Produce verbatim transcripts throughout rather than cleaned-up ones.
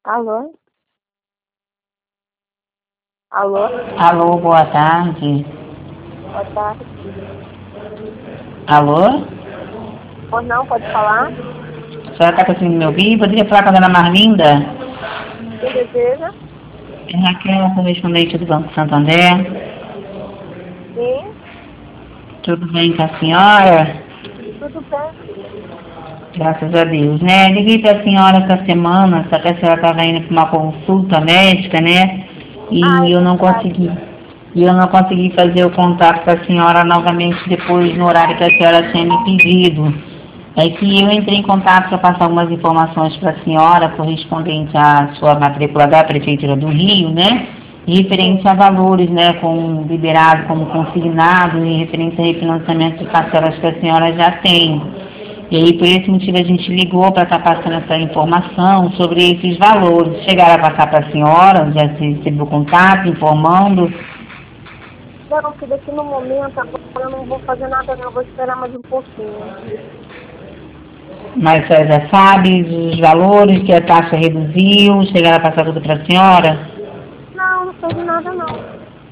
Alô? Alô? Alô, boa tarde. Boa tarde. Alô? Ou não, pode falar? A senhora está conseguindo me ouvir? Poderia falar com a dona Marlinda? Quem deseja? É Raquel, correspondente do Banco Santander. Sim, Tudo bem com a senhora? tudo bem, filha. Graças a Deus, né? Liguei para a senhora essa semana, só que a senhora estava indo para uma consulta médica, né? Ah, é E eu não verdade. consegui. E eu não consegui fazer o contato com a senhora novamente depois no horário que a senhora tinha me pedido. É que eu entrei em contato para passar algumas informações para a senhora correspondente à sua matrícula da Prefeitura do Rio, né? Referente Sim. a valores, né? Como liberado, como consignado e referente a refinanciamento de parcelas que a senhora já tem. E aí, por esse motivo, a gente ligou para estar passando essa informação sobre esses valores. Chegaram a passar para a senhora, já se recebeu contato, informando, Não, filha, aqui no momento, agora eu não vou fazer nada não, eu vou esperar mais um pouquinho. mas a senhora já sabe os valores, que a taxa reduziu, chegaram a passar tudo para a senhora? Não, não fez nada não.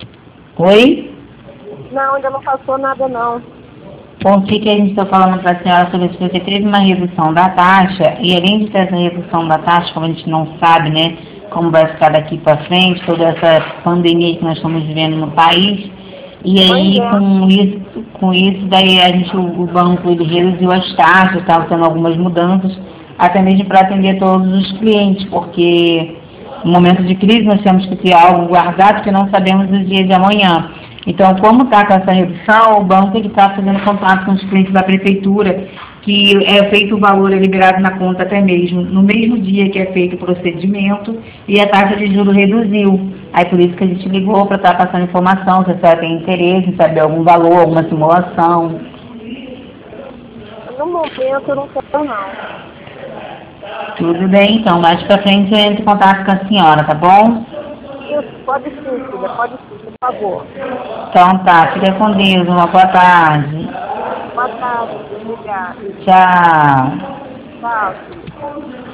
Oi? Não, ainda não passou nada não. Bom, o que que a gente está falando para a senhora sobre se você teve uma redução da taxa, e além de ter essa redução da taxa, como a gente não sabe, né, como vai ficar daqui para frente, toda essa pandemia que nós estamos vivendo no país, e Pois aí é. com isso, com isso daí a gente, o, o banco ele reduziu as taxas, estava tendo algumas mudanças, até mesmo para atender todos os clientes, porque no momento de crise nós temos que ter algo guardado que não sabemos os dias de amanhã. Então, como está com essa redução, o banco está fazendo contato com os clientes da prefeitura, que é feito o valor é liberado na conta até mesmo no mesmo dia que é feito o procedimento e a taxa de juros reduziu. Aí por isso que a gente ligou para estar passando informação, se a senhora tem interesse em saber algum valor, alguma simulação. No momento eu não quero não. Tudo bem, então, mais para frente eu entro em contato com a senhora, tá bom? Isso, pode sim, filha, pode sim, por favor. Então tá, fica com Deus, uma boa tarde. Boa tarde, filha, obrigada. Tchau. Tchau, filha.